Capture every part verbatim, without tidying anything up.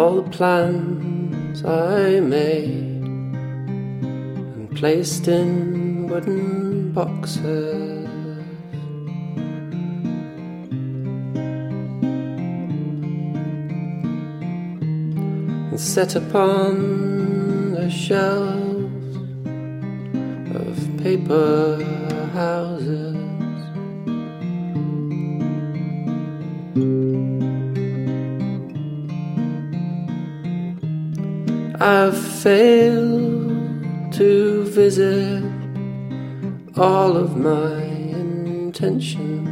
all the plans I made and placed in wooden boxes. And set upon the shelves of paper houses. I've failed to visit all of my intentions.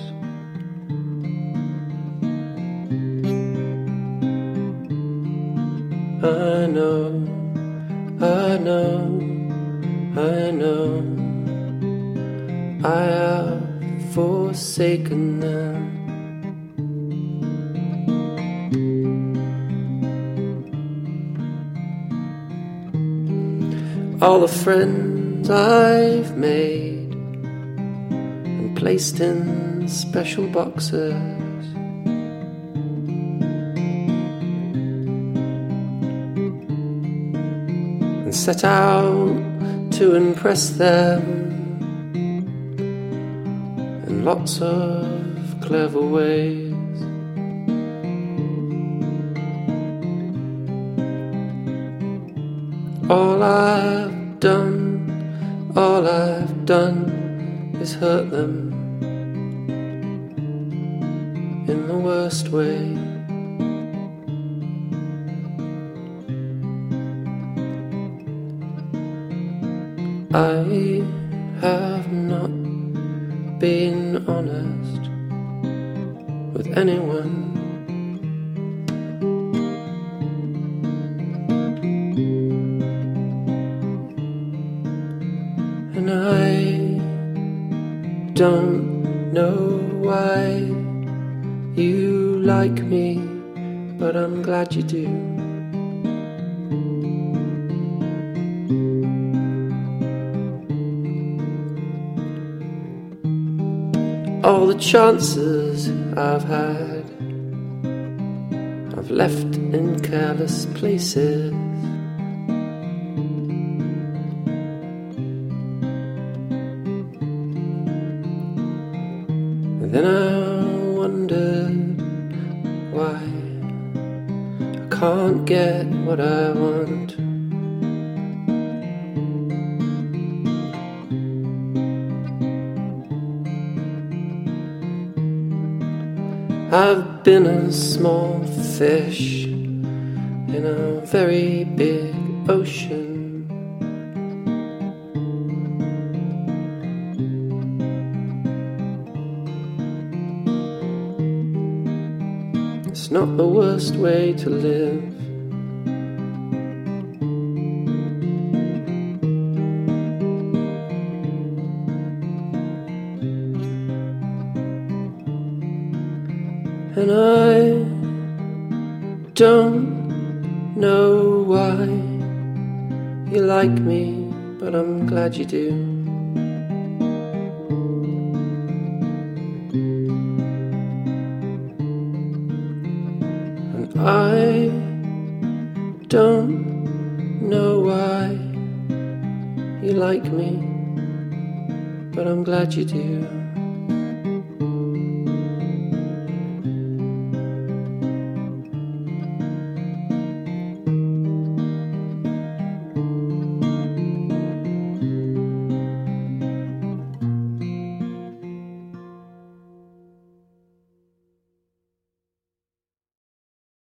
I know, I know, I know, I have forsaken them. All the friends I've made and placed in special boxes. And set out to impress them in lots of clever ways. All I've done, all I've done is hurt them in the worst way. I have not been honest with anyone. And I don't know why you like me, but I'm glad you do. All the chances I've had, I've left in careless places. And then I wondered why I can't get what I want. I've been a small fish in a very big ocean. It's not the worst way to live. And I don't know why you like me, but I'm glad you do. And I don't know why you like me, but I'm glad you do.